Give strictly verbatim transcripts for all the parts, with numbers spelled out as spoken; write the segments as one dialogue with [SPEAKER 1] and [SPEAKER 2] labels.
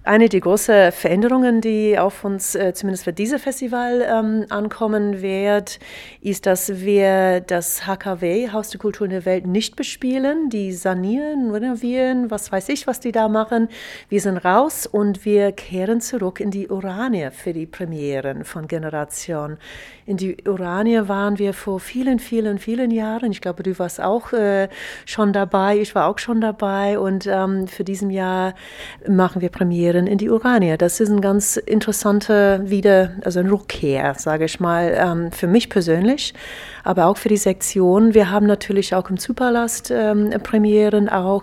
[SPEAKER 1] Eine der großen Veränderungen, die auf uns äh, zumindest für dieses Festival ähm, ankommen wird, ist, dass wir das H K W, Haus der Kultur in der Welt, nicht bespielen. Die sanieren, renovieren, was weiß ich, was die da machen. Wir sind raus und wir kehren zurück in die Urania für die Premieren von Generation. In die Urania waren wir vor vielen, vielen, vielen Jahren. Ich glaube, du warst auch äh, schon dabei. Ich war auch schon dabei. Und ähm, für diesem Jahr machen wir Premieren in die Urania. Das ist ein ganz interessanter Wieder, also ein Rückkehr, sage ich mal, ähm, für mich persönlich, aber auch für die Sektion. Wir haben natürlich auch im Zoopalast ähm, Premieren auch.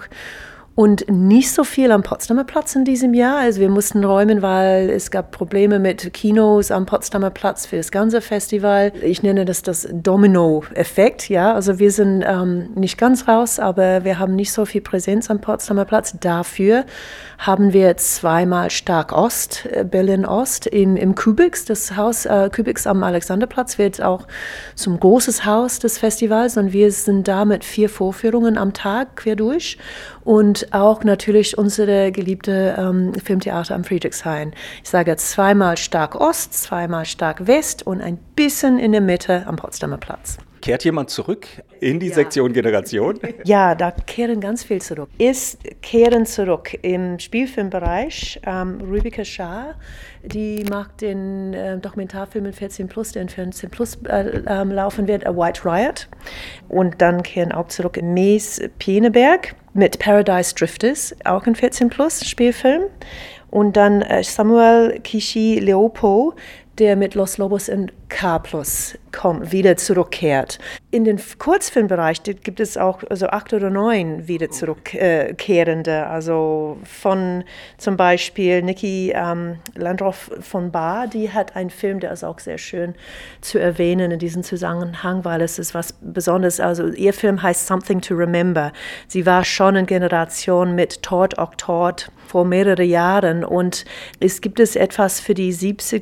[SPEAKER 1] Und nicht so viel am Potsdamer Platz in diesem Jahr. Also wir mussten räumen, weil es gab Probleme mit Kinos am Potsdamer Platz für das ganze Festival. Ich nenne das das Domino-Effekt. Ja, also wir sind ähm, nicht ganz raus, aber wir haben nicht so viel Präsenz am Potsdamer Platz. Dafür haben wir zweimal Stark Ost, äh, Berlin Ost im, im Kubix. Das Haus äh, Kubix am Alexanderplatz wird auch zum großes Haus des Festivals. Und wir sind da mit vier Vorführungen am Tag quer durch. Und auch natürlich unsere geliebte ähm, Filmtheater am Friedrichshain. Ich sage zweimal Stark Ost, zweimal Stark West und ein bisschen in der Mitte am Potsdamer Platz.
[SPEAKER 2] Kehrt jemand zurück in die
[SPEAKER 1] Ja.
[SPEAKER 2] Sektion Generation?
[SPEAKER 1] Ja, da kehren ganz viel zurück. Es kehren zurück im Spielfilmbereich. Ähm, Rübike Schaar, die macht den äh, Dokumentarfilm in vierzehn plus, der in vierzehn plus äh, äh, laufen wird, A White Riot. Und dann kehren auch zurück Mies Pieneberg mit Paradise Drifters, auch in vierzehn plus Spielfilm. Und dann äh, Samuel Kishi Leopo, der mit Los Lobos in K plus kommt, wieder zurückkehrt. In den Kurzfilmbereich gibt es auch also acht oder neun wieder zurückkehrende. Also von zum Beispiel Niki ähm, Landroth von Bar, die hat einen Film, der ist auch sehr schön zu erwähnen in diesem Zusammenhang, weil es ist was Besonderes. Also ihr Film heißt Something to Remember. Sie war schon in Generation mit Tod, auch Tod vor mehreren Jahren und es gibt es etwas für die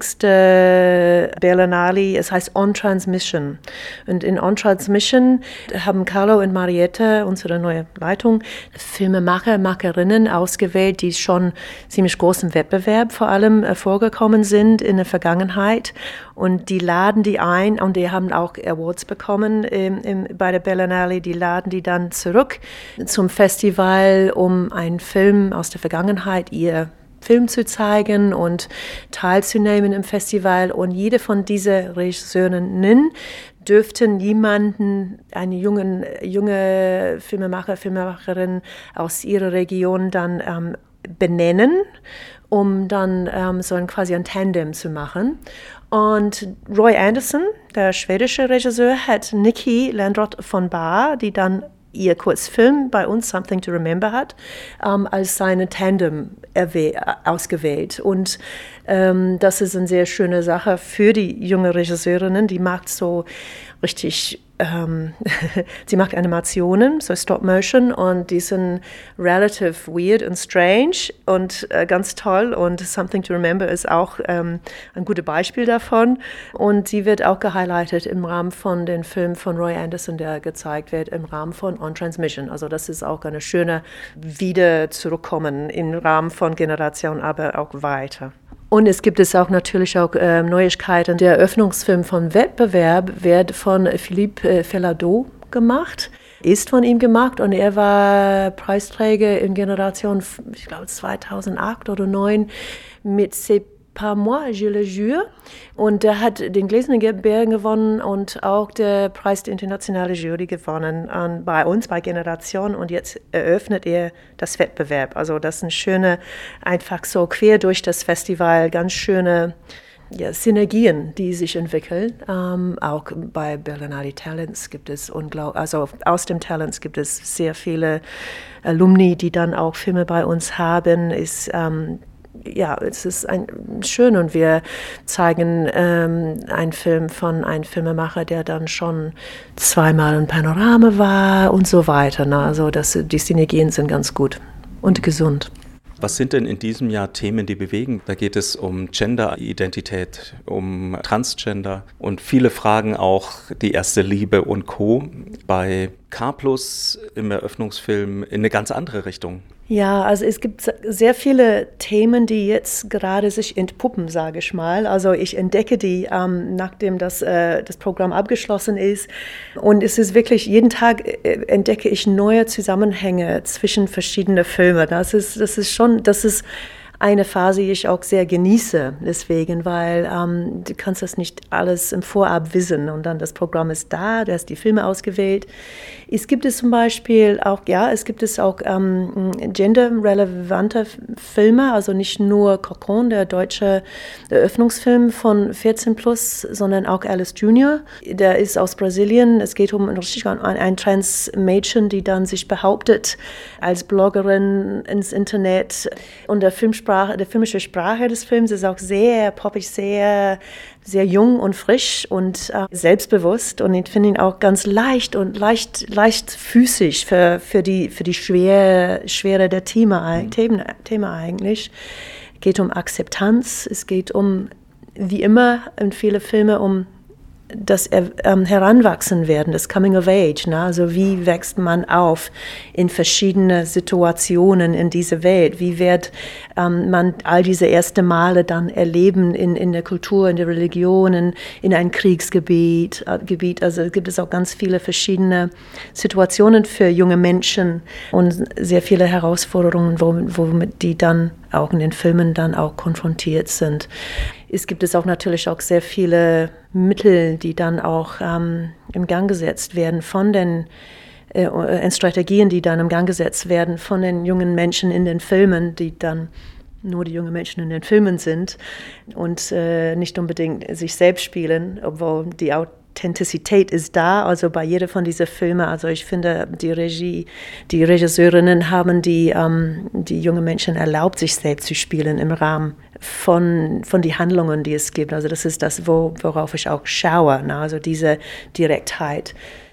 [SPEAKER 1] siebzigste Berlinale, es heißt On Transmission. Und in On Transmission haben Carlo und Mariette, unsere neue Leitung, Filmemacher, Macherinnen ausgewählt, die schon ziemlich großen Wettbewerb vor allem äh, vorgekommen sind in der Vergangenheit. Und die laden die ein und die haben auch Awards bekommen im, im, bei der Berlinale. Die laden die dann zurück zum Festival, um einen Film aus der Vergangenheit, ihr Film zu zeigen und teilzunehmen im Festival. Und jede von diesen Regisseurinnen dürften jemanden, eine jungen, junge Filmemacher, Filmemacherin aus ihrer Region dann ähm, benennen, um dann ähm, so ein, quasi ein Tandem zu machen. Und Roy Andersson, der schwedische Regisseur, hat Niki Landroth von Bar, die dann ihr Kurzfilm bei uns, Something to Remember, hat, ähm, als seine Tandem erwäh- ausgewählt. Und ähm, das ist eine sehr schöne Sache für die junge Regisseurinnen. Die macht so richtig, ähm, sie macht Animationen, so Stop Motion, und die sind relative weird und strange und äh, ganz toll. Und Something to Remember ist auch ähm, ein gutes Beispiel davon. Und sie wird auch gehighlightet im Rahmen von dem Film von Roy Andersson, der gezeigt wird im Rahmen von On Transmission. Also das ist auch eine schöne Wieder zurückkommen im Rahmen von Generation, aber auch weiter. Und es gibt es auch natürlich auch äh, Neuigkeiten. Der Eröffnungsfilm vom Wettbewerb wird von Philippe äh, Felado gemacht, ist von ihm gemacht und er war Preisträger in Generation, ich glaube zweitausendacht oder zweitausendneun mit C'est pas moi, je le jure. Und er hat den Gläsernen Bären gewonnen und auch der Preis der internationalen Jury gewonnen an, bei uns, bei Generation. Und jetzt eröffnet er das Wettbewerb. Also das ist eine schöne, einfach so quer durch das Festival, ganz schöne ja, Synergien, die sich entwickeln. Ähm, auch bei Berlinale Talents gibt es unglaublich, also aus dem Talents gibt es sehr viele Alumni, die dann auch Filme bei uns haben. Ist ähm, Ja, es ist ein, schön und wir zeigen ähm, einen Film von einem Filmemacher, der dann schon zweimal ein Panorama war und so weiter. Ne? Also das, die Synergien sind ganz gut und gesund.
[SPEAKER 2] Was sind denn in diesem Jahr Themen, die bewegen? Da geht es um Gender-Identität, um Transgender und viele Fragen auch die erste Liebe und Co. Bei K plus im Eröffnungsfilm in eine ganz andere Richtung.
[SPEAKER 1] Ja, also es gibt sehr viele Themen, die jetzt gerade sich entpuppen, sage ich mal. Also ich entdecke die, ähm, nachdem das, äh, das Programm abgeschlossen ist. Und es ist wirklich, jeden Tag äh, entdecke ich neue Zusammenhänge zwischen verschiedenen Filmen. Das ist, das ist schon, das ist eine Phase, die ich auch sehr genieße, deswegen, weil ähm, du kannst das nicht alles im Vorab wissen und dann das Programm ist da, du hast die Filme ausgewählt. Es gibt es zum Beispiel auch, ja, es gibt es auch ähm, genderrelevante Filme, also nicht nur Cocon, der deutsche Eröffnungsfilm von vierzehn plus, sondern auch Alice Junior Der ist aus Brasilien. Es geht um ein, ein Trans-Mädchen, die dann sich behauptet als Bloggerin ins Internet. Und der Filmsprache, der filmische Sprache des Films ist auch sehr poppig, sehr sehr jung und frisch und äh, selbstbewusst, und ich finde ihn auch ganz leicht und leicht leichtfüßig für, für die, für die Schwere, Schwere der Thema, mhm. Thema, Thema eigentlich. Es geht um Akzeptanz, es geht um, wie immer in viele Filme, um das ähm, Heranwachsen werden, das Coming of Age. Ne? Also wie wächst man auf in verschiedene Situationen in dieser Welt? Wie wird ähm, man all diese ersten Male dann erleben in, in der Kultur, in der Religion, in, in ein Kriegsgebiet? Äh, Gebiet. Also gibt es auch ganz viele verschiedene Situationen für junge Menschen und sehr viele Herausforderungen, womit, womit die dann auch in den Filmen dann auch konfrontiert sind. Es gibt es auch natürlich auch sehr viele Mittel, die dann auch ähm, im Gang gesetzt werden von den äh, Strategien, die dann im Gang gesetzt werden von den jungen Menschen in den Filmen, die dann nur die jungen Menschen in den Filmen sind und äh, nicht unbedingt sich selbst spielen, obwohl die Authentizität ist da, also bei jeder von diesen Filmen. Also ich finde, die Regie, die Regisseurinnen haben die, ähm, die jungen Menschen erlaubt, sich selbst zu spielen im Rahmen von, von die Handlungen, die es gibt. Also das ist das, wo, worauf ich auch schaue, ne? Also diese Direktheit.